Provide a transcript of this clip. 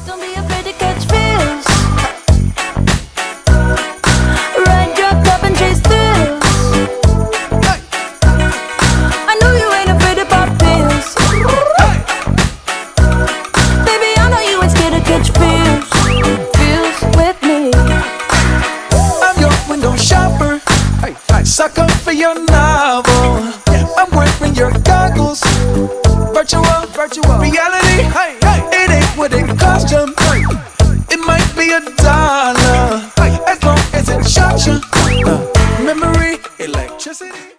Don't be afraid to catch feels. Ride your cup and chase thrills. I know you ain't afraid to pop pills. Baby, I know you ain't scared to catch feels. Feels with me. I'm your window shopper, sucker for your novel. I'm wearing your goggles. Virtual reality. It ain't what it cost you. It might be $1, as long as it shocks you. Memory, electricity.